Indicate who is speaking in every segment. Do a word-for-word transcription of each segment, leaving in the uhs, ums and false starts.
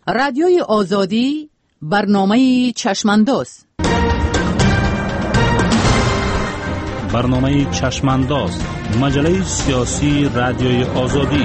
Speaker 1: رادیوی آزادی برنامه چشمانداز.
Speaker 2: برنامه چشمانداز، مجله سیاسی رادیوی آزادی.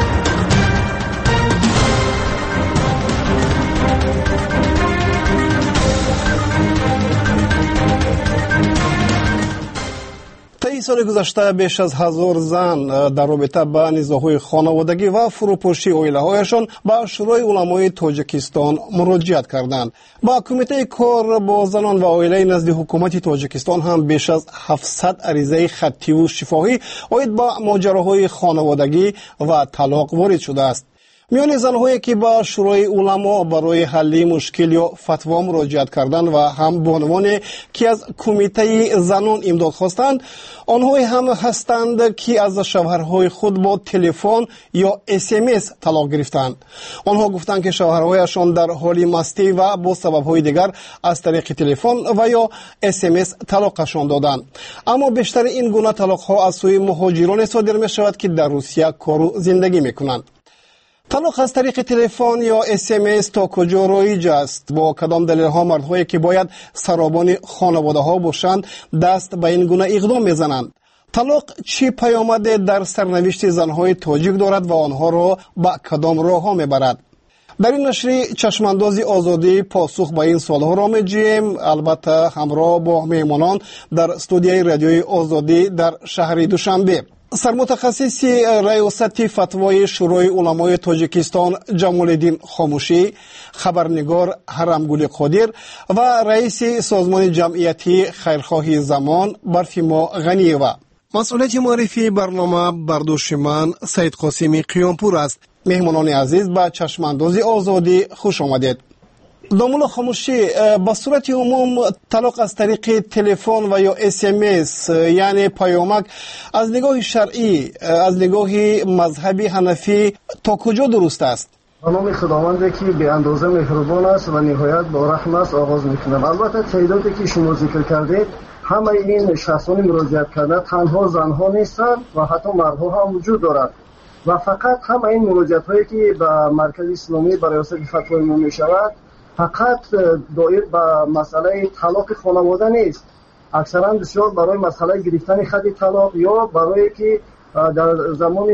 Speaker 3: سال گذشته بیش از هزار زن در رابطه با نزاع‌های خانوادگی و فروپاشی عائله‌هایشان با شورای علمای تاجیکستان مراجعت کردند. با کمیته کار با زنان و عائله نزد حکومت تاجیکستان هم بیش از هفتصد عریضه خطی و شفاهی عاید به ماجراهای خانوادگی و طلاق وارد شده است. میان زنهایی که با شورای علما برای حل مشکل یا فتوا مراجعت کردند و هم به عنوان که از کمیته زنان امداد خواستند، آنهایی هم هستند که از شوهرهای خود با تلفن یا اس ام اس طلاق گرفتند. آنها گفتند که شوهرهایشان در حال مستی و با سبب‌های دیگر از طریق تلفن و یا اس ام اس طلاقشان دادند. اما بیشتر این گونه طلاق‌ها از سوی مهاجران صادر می‌شود که در روسیه کار و زندگی می‌کنند. طلاق از طریق تلفن یا اس ام اس تا کجا رایج است؟ با کدام دلیل‌ها مردهایی که باید سرابان خانواده‌ها باشند دست به این گونه اقدام می‌زنند؟ طلاق چه پیامد در سرنوشت زن‌های تاجیک دارد و آنها را به کدام راه‌ها می‌برد؟ در این نشر چشمانداز آزادی پاسخ به این سوال‌ها را می‌جوییم، البته همراه با مهمانان در استودیوی رادیوی آزادی در شهر دوشنبه. سرمتخصص ریاست فتوای شورای علمای تاجیکستان جمال الدین خاموشی، خبرنگار حرمگل قادر و رئیس سازمان جمعیتی خیرخواهی زمان برفیما غنیوه. مسئولیت معرفی برنامه برداشت من سید قاسمی قیامپور است. مهمانان عزیز به چشمانداز آزادی خوش آمدید. دامولا خاموشی، به صورت عموم طلاق از طریق تلفن و یا اس ام اس یعنی پیامک از نگاه شرعی، از نگاه مذهبی حنفی تا کجا درست است؟
Speaker 4: به نام خداوندی که به اندازه مهربان است و نهایت با رحم است آغاز میکنم. البته تعدادی که شما ذکر کردید همه این شخصان مراجعت کرده تنها زنها نیستند و حتی مردها هم وجود دارد و فقط همه این مراجعت هایی که به مرکز اسلامی برای ریاست فتوای ما میشود فقط دایر به مسئله طلاق خانواده نیست، اکثرا بسیار برای مسئله گرفتن خط طلاق یا برای که در زمان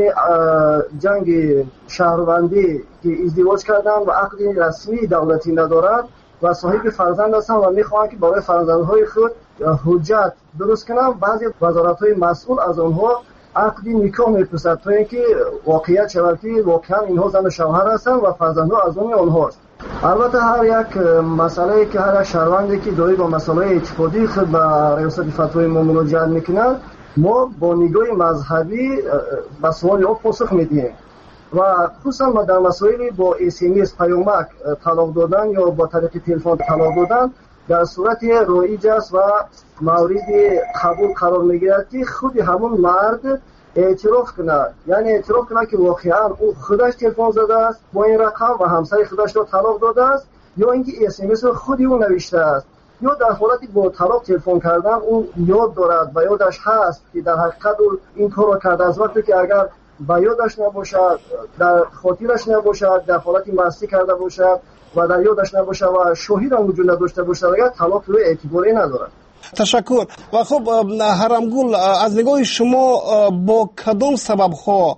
Speaker 4: جنگ شهروندی که ازدواج کردن و عقد رسمی دولتی ندارد و صاحب فرزند هستند و میخواهند که برای فرزندهای خود حجت درست کنند، بعضی وزارت‌های مسئول از آنها عقد نکاح میپرسد تا اینکه واقعیت شود که واقعا اینها زن و شوهر هستند و فرزندها از آن آنهاست. البته هر یک مسئله که هر یک شهروندی که دارای با مسئله اعتقادی خود به ریاست فتوای ما مراجعت میکنند، ما با نگاه مذهبی به سوال او پاسخ میدیم و خصوصا ما در مسائل با اس ام اس پیامک طلاق دادن یا با طریق تلفن طلاق دادن در صورت رایج است و مورد قبول قرار میگیرد که خود همون مرد اعتراف کنه، یعنی اعتراف کنه که واقعا او خودش تلفن زده است با این رقم و همسر خودش را طلاق داده است یا اینکه اس ام اس رو خودی او نوشته است یا در حالتی با طلاق تلفن کردن او یاد دارد و یادش هست که در حقیقت این کار را کرده از وقتی که اگر با یادش نباشد، در خاطرش نباشد، در حالتی مستی کرده باشد و در یادش نباشد و شاهد هم وجود نداشته باشد اگر طلاق رو اعتباری ندارد.
Speaker 3: تشکر. و خب حرمگل، از نگاه شما با کدام سبب ها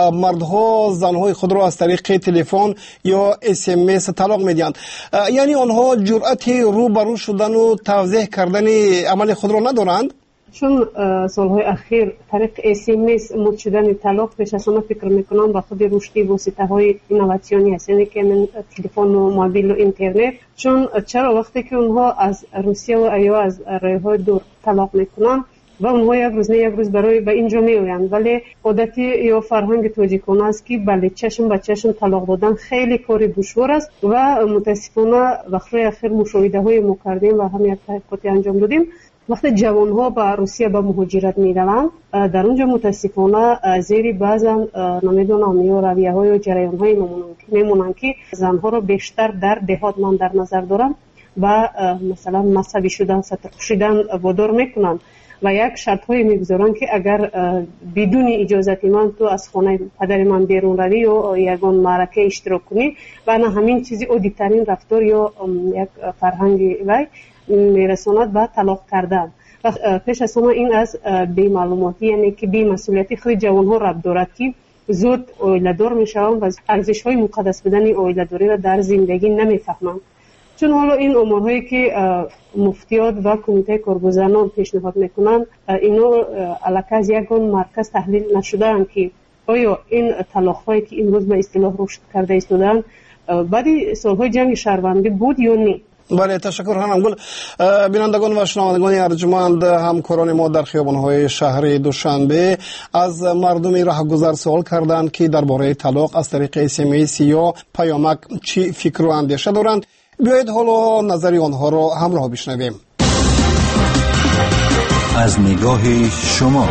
Speaker 3: مردها زنهای خود را از طریق تلفن یا اس ام اس طلاق میدهند؟ یعنی آنها جرأت رو برو شدن و توضیح کردن عمل خود را ندارند؟
Speaker 5: چون سالهای اخیر طریق اس ام اس مد شدن طلاق پیش از همه فکر میکنم با خود رشدی واسطه های اینوواسیونی است، یعنی که من تلفن و موبایل و اینترنت. چون چرا وقتی که اونها از روسیه و یا از راه دور طلاق میکنن و اونها یک روز نه یک روز برای به اینجا میآیند، ولی عادتی یا فرهنگ تاجیکان است که بله چشم به چشم طلاق دادن خیلی کار دشوار است و متاسفانه وقتی اخیر مشاهده های ما کردیم و هم یک تحقیقاتی انجام دادیم. وقتی جوانها به روسیه به مهاجرت میروند در اونجا متاسفانه زیر بعضا نمیدونم یا رویه های و جریان های میمونن که زنها را بیشتر در دهات من در نظر دارم و مثلا مذهبی شدن، سطر شدن وادار میکنن و یک شرط های میگذارن که اگر بدون اجازت من تو از خانه پدر من بیرون روی یا یگان معرکه اشتراک کنی و نه همین چیزی عادی‌ترین رفتار یا یک فرهنگ وی میرساند به طلاق کردن. و پیش از همه این از بی معلوماتی، یعنی که بی مسئولیتی خود جوان ها ربط دارد که زود اویله‌دار میشوند و ارزش های مقدس بودن اویله‌داری را در زندگی نمیفهمند. چون حالا این امورهایی که مفتیات و کمیته کارگزاران پیشنهاد میکنند اینا علاقه از یکان مرکز تحلیل نشده‌اند که آیا این طلاق‌هایی که امروز به اصطلاح رشد کرده ایستادند بعد سالهای جنگ شهروندی بود یا نه.
Speaker 3: بله، تشکر خانم گل. بینندگان و شنوندگان ارجمند، همکاران ما در خیابان‌های شهر دوشنبه از مردم راهگذر سوال کردند که درباره طلاق از طریق اس ام اس یا پیامک چی فکر و اندیشه دارند. بیایید حالا نظری آنها را همراه بشنویم.
Speaker 6: از نگاه شما،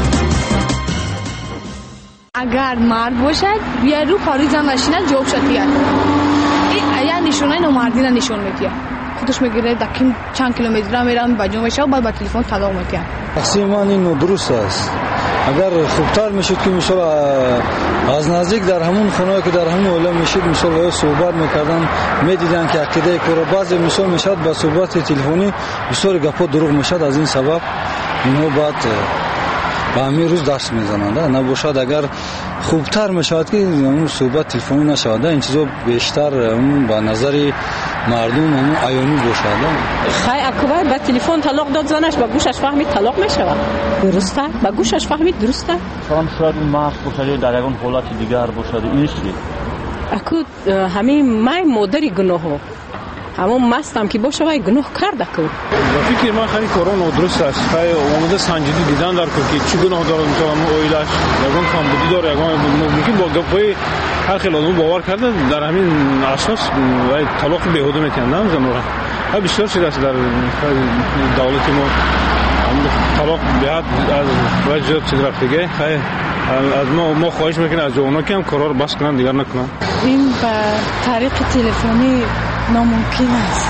Speaker 7: اگر مرد باشد بیا رو کاری زن نشینه جواب شد بیاد. این یا نشونه نمردی را نشون میده. خودش میگیره دکیم چند کیلومتر میرم با جمعش و بعد با تلفن طلاق میکنه.
Speaker 8: تقسیم من این درست است. اگر خوبتر میشد که مثلا از نزدیک در همون خونه که در همون عالم میشد مثلا صحبت میکردن میدیدن که عقیده کور بعضی مثلا میشد با صحبت تلفنی بسیار گپا دروغ میشد. از این سبب اینو بعد با همین روز درس میزنند. نباشد اگر خوبتر میشود که اون صحبت تلفنی نشود، این چیزا بیشتر اون با نظر مردم اون عیانی باشد.
Speaker 9: خیلی اکبر با تلفن طلاق داد زنش با گوشش فهمید طلاق میشود. درسته؟ با گوشش فهمید درسته؟
Speaker 2: شما شاید اون مست باشد در یکان حالت دیگر باشد. این چی؟
Speaker 9: اکو همین مای مادری گناه ها همون مستم که باشه وای گناه کرده که
Speaker 10: فکر من خیلی کارا نادرست است. خیلی اومده سنجیدگی دیدن در که چی گناه داره مثلا اویلش یگان کمبودی داره یگان ممکن با گپای هر خیلی آدم باور کرده در همین اساس وای طلاق بیهوده میکنن زنورا. ها بسیار چیز است در دولت ما طلاق بیاد از وجه چیز رفتگی. خیلی از ما ما خواهش میکنیم از جوانا که هم کارا رو بس کنن دیگر نکنن.
Speaker 7: این به طریق تلفنی ناممکن است.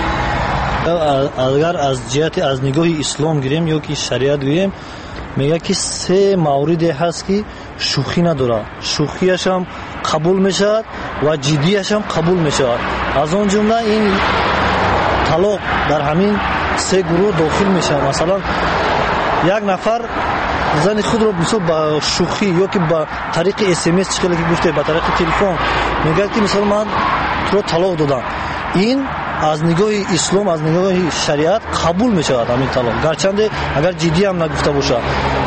Speaker 11: اگر از جهت از نگاه اسلام گیریم یا که شریعت گیریم میگه که سه موردی هست که شوخی نداره، شوخیش هم قبول میشد و جدیش هم قبول میشد. از اون جمله این طلاق در همین سه گروه داخل میشه. مثلا یک نفر زن خود رو مثلا با شوخی یا که با طریق اس ام اس چخیلی که گفته با طریق تلفن میگه که مثلا من تو رو طلاق دادم، این از نگاه اسلام از نگاه شریعت قبول میشود همین طلاق، گرچند اگر جدی هم نگفته باشه.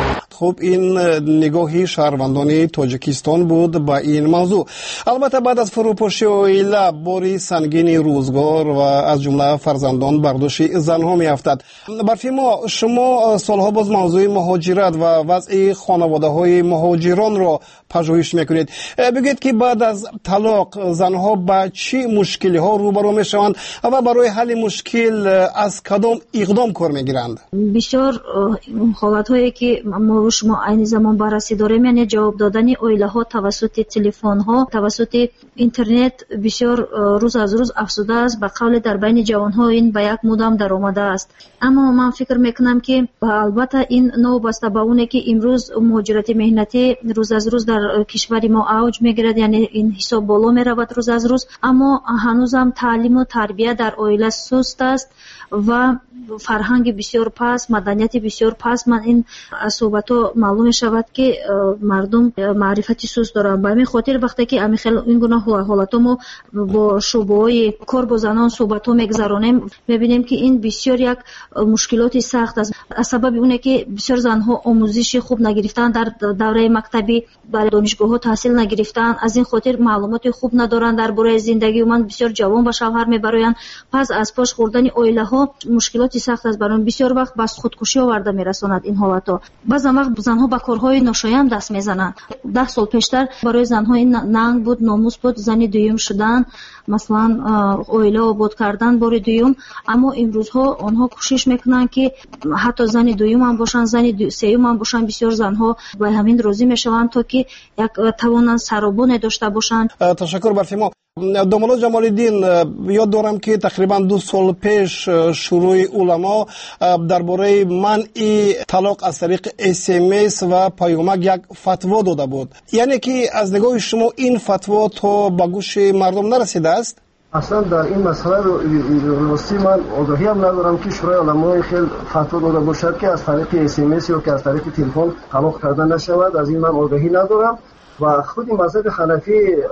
Speaker 3: خب این نگاه شهروندان تاجیکستان بود با این موضوع. البته بعد از فروپاشی اویله باری سنگین روزگار و از جمله فرزندان برداشت زنها میافتد. برفی ما شما سالها باز موضوع مهاجرت و وضع خانواده های مهاجران را پژوهش میکنید. بگید که بعد از طلاق زنها با چی مشکلی ها روبرو میشوند و برای حل مشکل از کدام اقدام کار میگیرند؟
Speaker 12: بسیار حالت هایی که ما شما این زمان بررسی داریم، یعنی جواب دادن اویله ها توسط تلفن ها توسط اینترنت بسیار روز از روز افزوده است. به قول در بین جوان ها این به یک مدام در آمده است. اما من فکر میکنم که البته این نو بسته به اونه که امروز مهاجرت مهنتی روز از روز در کشور ما اوج میگیرد، یعنی این حساب بالا میرود روز از روز، اما هنوزم تعلیم و تربیت در اویله سست است و فرهنگ بسیار پس، مدنیت بسیار پس. من این صحبت ها معلوم شود که مردم معرفتی سوز دارن. به همین خاطر وقتی که همین خیلی این گناه حالت ما با شعبه های کار با زنان صحبت ها میگذرانیم، میبینیم که این بسیار یک مشکلاتی سخت است. از سبب اونه که بسیار زنها آموزش خوب نگرفتن، در دوره مکتبی برای دانشگاه ها تحصیل نگرفتن، از این خاطر معلومات خوب ندارن درباره زندگی. من بسیار جوان به شوهر میبراین، پس از پاش خوردن اویله ها مشکلاتی سخت است برام. بسیار وقت بس خودکشی آورده میرساند این حالت ها. بعضی وقت زنها به کارهای ناشایان دست میزنند. ده سال پیشتر برای زنها این ننگ بود، ناموس بود، زن دوم شدن، مثلا اویله آباد کردن بار دوم. اما امروزها آنها کوشش میکنن که حتی زن دوم هم باشن، زن سوم هم باشن. بسیار زنها به همین راضی میشوند تا که یک توانن سرابون داشته باشند.
Speaker 3: تشکر برفیما. دومالا جمال‌الدین، یاد دارم که تقریبا دو سال پیش شروع علما درباره منع طلاق از طریق اس ام اس و پیامک یک فتوا داده بود. یعنی که از نگاه شما این فتوا تا به گوش مردم نرسیده است؟
Speaker 4: اصلا در این مسئله راستی من آگاهی هم ندارم که شورای علما خیلی فتوا داده باشد که از طریق اس ام اس یا که از طریق تلفن طلاق کردن نشود. از این من آگاهی ندارم و خود مذهب حنفی،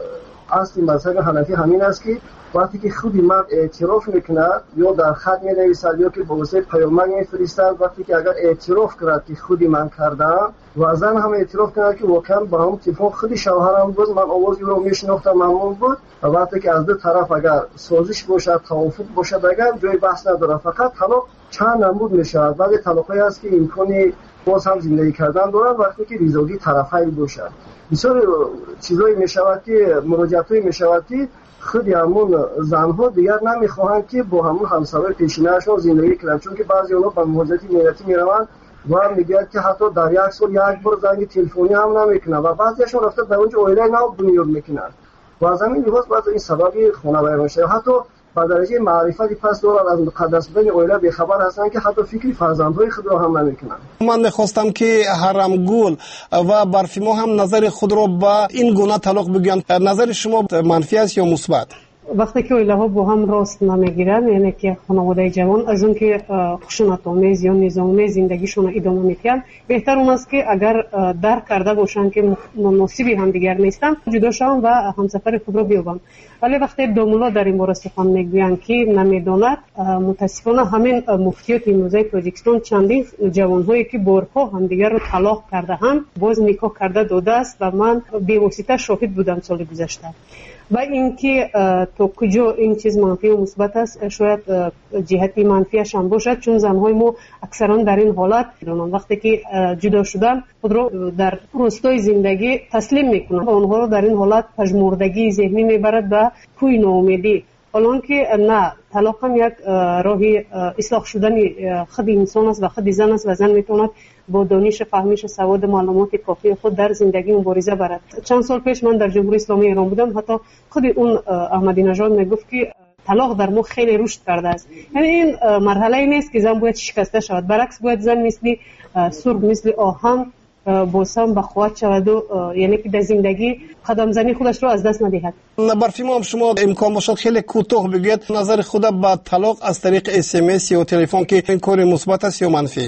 Speaker 4: اصل مذهب حنفی همین است که وقتی که خودی مرد اعتراف میکند یا در خط مینویسد یا که با واسطه پیامک میفرستد، وقتی که اگر اعتراف کرد که خودی من کردم و زن هم اعتراف کرد که واقعا با هم تلفن خودی شوهرم بود، من آوازی رو میشناختم، ممنون بود. و وقتی که از دو طرف اگر سازش باشد، توافق باشد، اگر جای بحث نداره، فقط طلاق چند نمود میشود. بعضی طلاقایی است که امکانی باز هم زندگی کردن دارن وقتی که رضایت طرفین باشد. بسیار چیزایی میشود که مراجعتایی میشود که خود همون زنها دیگر نمیخواهند که با همون همسر پیشینه‌شون زندگی کنند، چون که بعضی اونها به محافظت ملتی میروند و میگن که حتی در یک سال یک بار زنگ تلفنی هم نمیکنن و بعضیشون رفته در اونجا اویله نو بنیاد میکنن و از همین لحاظ بعضی این سببی خانواده میشه. حتی با درجه معرفتی پس دارن از مقدس بودن اویله بیخبر هستن که حتی فکری فرزندهای خود را هم نمیکنن.
Speaker 3: من میخواستم که حرمگل و برفیما هم نظر خود را با این گونه طلاق بگویند. نظر شما منفی است یا مثبت؟
Speaker 5: وقتی که اویله ها با هم راست نمیگیرن، یعنی که خانواده جوان از اون که خشونت آمیز یا نظامی زندگیشون ادامه میدن، بهتر اون است که اگر درک کرده باشن که مناسبی هم دیگر نیستن جدا شون و همسفر خود را بیابن. ولی وقتی دومالا در این باره سخن میگویند که نمیداند، متاسفانه همین مفتیات امروزه تاجیکستان چندین جوانهایی که بارها هم دیگر رو طلاق کرده هم باز نکاح کرده داده است و من به واسطه شاهد بودم سال گذشته. و اینکه تا کجا این چیز منفی و مثبت است، شاید جهتی منفیش هم باشد، چون زنهای ما اکثرا در این حالت وقتی که جدا شدن خود را در راستای زندگی تسلیم میکنن و اونها را در این حالت پژمردگی ذهنی میبرد و کوی ناامیدی. حالان که نه، طلاق هم یک راهی اصلاح شدن خود انسان است و خود زن است و زن میتواند با دانش فهمیش سواد معلومات کافی خود در زندگی مبارزه برد. چند سال پیش من در جمهوری اسلامی ایران بودم، حتی خود اون احمدی نژاد میگفت که طلاق در ما خیلی رشد کرده است. یعنی این مرحله نیست که زن باید شکسته شود، برعکس باید زن مثل سرب مثل آهن باسم بخواد شود و یعنی که در زندگی قدم زنی خودش رو از دست ندهد.
Speaker 3: برفیما هم شما امکان باشد خیلی کوتاه بگید نظر خود با طلاق از طریق اس ام اس یا تلفن که این کار مثبت است یا منفی؟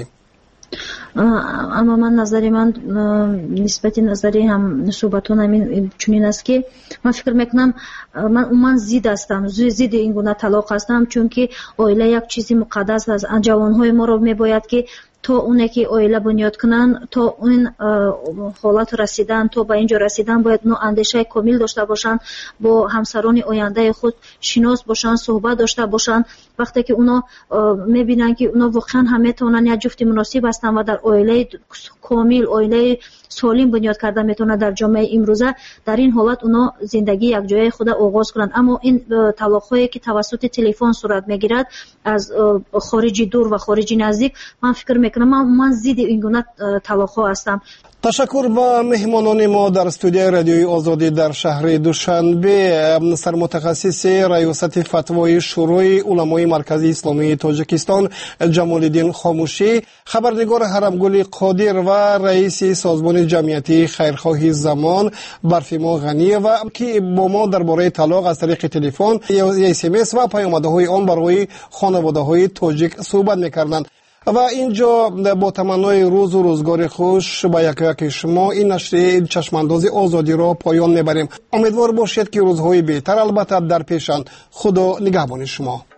Speaker 12: اما من نظری من نسبت نظری هم صحبتون همین چنین است که من فکر میکنم من من زید هستم، زید این گونه طلاق هستم، چون که عائله یک چیزی مقدس است. جوانهای ما رو میباید که تا اونه که عائله بنیاد کنن، تا اون حالت رسیدن، تا به اینجا رسیدن باید نو اندیشه کامل داشته باشن، با همسران آینده خود شناس باشن، صحبت داشته باشن. وقتی که اونا میبینن که اونا واقعا هم میتونن یک جفت مناسب هستن و در عائله کامل، عائله سالم بنیاد کرده میتونه در جامعه امروزه، در این حالت اونا زندگی یک جای خود آغاز کنند. اما این طلاق‌هایی که توسط تلفن صورت میگیرد از خارجی دور و خارجی نزدیک، من فکر میکنم من, من ضد این گونه طلاق‌ها هستم.
Speaker 3: تشکر به مهمانان ما در استودیوی رادیوی آزادی در شهر دوشنبه، سرمتخصص ریاست فتوای شورای علمای مرکزی اسلامی تاجیکستان جمال‌الدین خاموشی، خبرنگار حرمگل قادر و رئیس سازمان جمعیتی خیرخواهی زمان برفیما غنی و که با ما درباره طلاق از طریق تلفن یا اس ام اس و پیامدهای آن برای خانواده‌های تاجیک صحبت می‌کردند. و اینجا با تمنای روز و روزگار خوش با یک یک شما این نشریه چشمانداز آزادی را پایان میبریم. امیدوار باشید که روزهای بهتر البته در پیشند. خدا نگهبان شما.